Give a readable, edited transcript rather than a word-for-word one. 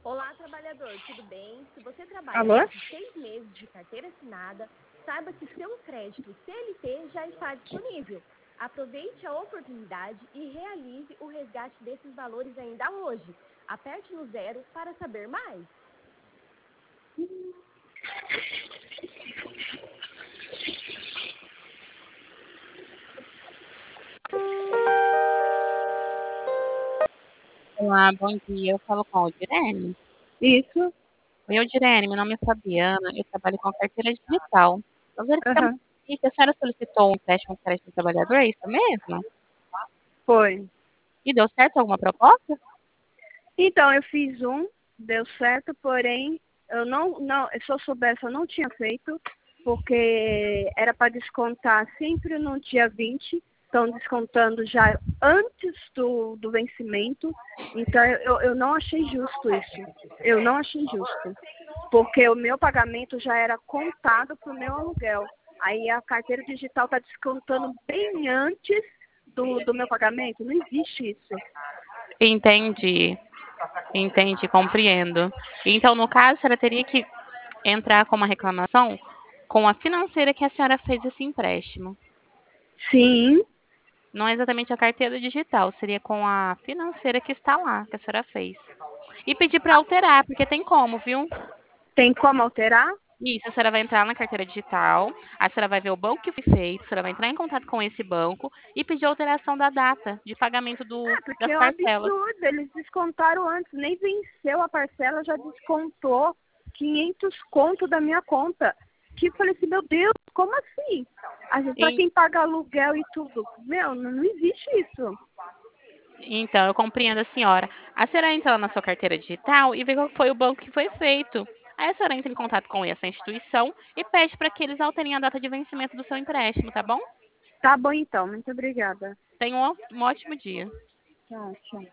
Olá, trabalhador, tudo bem? Se você trabalha Alô? mais de 6 meses de carteira assinada, saiba que seu crédito CLT já está disponível. Aproveite a oportunidade e realize o resgate desses valores ainda hoje. Aperte no 0 para saber mais. Olá, bom dia. Eu falo com a Aldirene. Isso. Oi, Aldirene, meu nome é Fabiana, eu trabalho com carteira digital. Nós verificamos Aham. aqui que a senhora solicitou um empréstimo de crédito do trabalhador, é isso mesmo? Foi. E deu certo alguma proposta? Então, eu fiz deu certo, porém, se eu soubesse, eu não tinha feito, porque era para descontar sempre no dia 20, estão descontando já antes do vencimento, então eu não achei justo isso. Eu não achei justo, porque o meu pagamento já era contado para o meu aluguel. Aí a carteira digital está descontando bem antes do meu pagamento. Não existe isso. Entendi, compreendo. Então, no caso, a senhora teria que entrar com uma reclamação com a financeira que a senhora fez esse empréstimo. Sim. Não é exatamente a carteira digital, seria com a financeira que está lá, que a senhora fez. E pedir para alterar, porque tem como, viu? Tem como alterar? Isso, a senhora vai entrar na carteira digital, a senhora vai ver o banco que foi feito, a senhora vai entrar em contato com esse banco e pedir alteração da data de pagamento Porque das é um parcelas. absurdo. Eles descontaram antes, nem venceu a parcela, já descontou 500 conto da minha conta. Que eu falei assim, meu Deus, como assim? A gente, pra E- quem paga aluguel e tudo. Meu, não existe isso. então, eu compreendo a senhora. A senhora entra lá na sua carteira digital e vê qual foi o banco que foi feito. Aí a senhora entra em contato com essa instituição e pede para que eles alterem a data de vencimento do seu empréstimo, tá bom? Tá bom então, muito obrigada. Tenha um ótimo dia. Tchau, tchau.